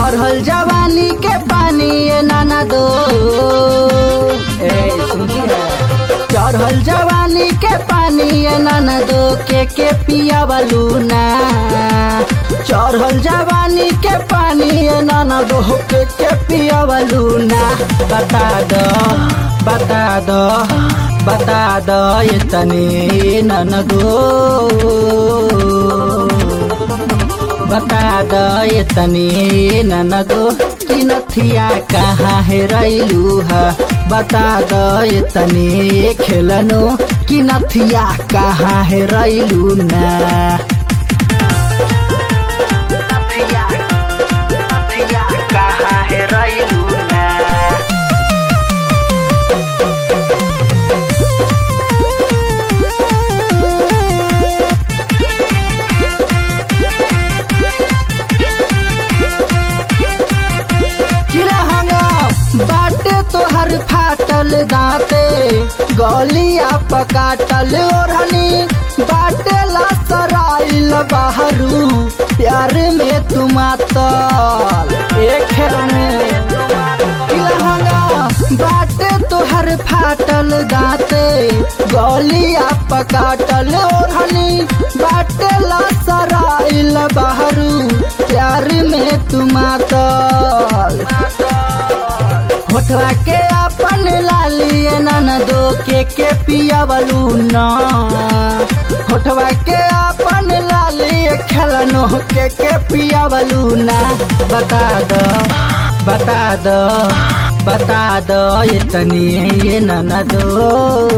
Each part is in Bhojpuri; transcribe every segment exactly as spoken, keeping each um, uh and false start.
चढ़ल जवानी के पानी ये नाना दो ए सुनती है चढ़ल जवानी के पानी ये नाना दो के के पिया वालू ना चढ़ल जवानी के पानी ये नाना दो के के पिया वालू ना बता दो बता दो बता दो ये तनी नाना दो बता दो ये तनी नाना दो कि नथिया कहाँ है रैलू है बता दो ये तनी खेलनो कि नथिया कहाँ है रैलू ना नथिया नथिया कहाँ है रैलू ना बाटे तोहर फाटल दांते गलिया पकाटल ओढ़नी बाटे लसराइल बहरू प्यार में तुम तल एक में बाटे तोहर फाटल दांते गलिया पकाटल ओढ़नी बाटे लसराइल बहरू प्यार में तुम तल होठवा के अपन लालिए नाना दो के के पिया वालू ना होठवा के अपन लालिए खेलनो के के पिया वालू ना बता दो बता दो बता दो ये तनी ये नाना दो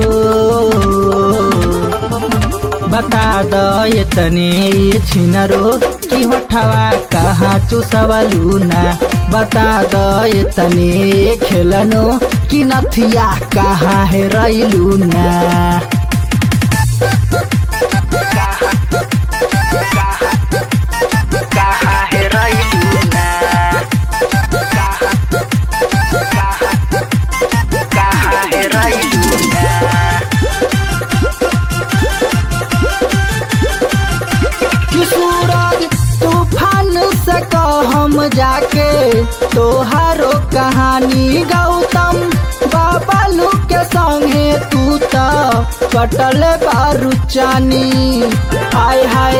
बता दो ये तनी ये छिनरो कि होठवा कहाँ चूसवालू ना बता दो ये तनी खेलनो कि नथिया कहाँ है रैलू ना कहाँ है रैलू ना कहाँ है रैलू ना तूफान से हम जाके तोहारो कहानी गौतम बाबालू के संगे तू तो कटल बारू चानी हाय हाय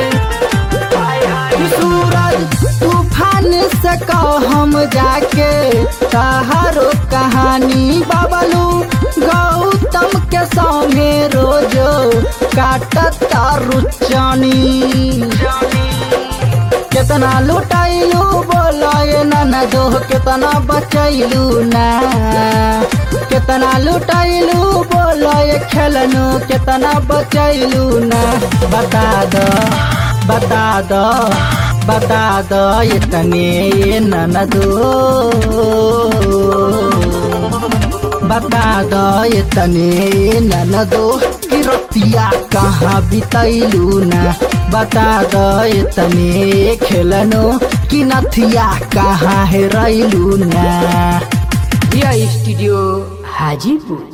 सूरज तूफान से हम जाके तोहारो कहानी बाबालू गौतम के संगे रोजो काटत तारू चानी कितना लुटाइलू बोला ये नाना दो कितना बचैलू ना कितना लुटाइलू बोला ये खेलनू कितना बचैलू ना बता दो बता दो बता दो ये तनी ये नाना दो बता दो ये तनी नाना दो कि रतिया कहाँ बितैलू ना बता दो ये तनी खेलनो कि नथिया कहाँ है रैलू ना रिया स्टूडियो हाजीपुर।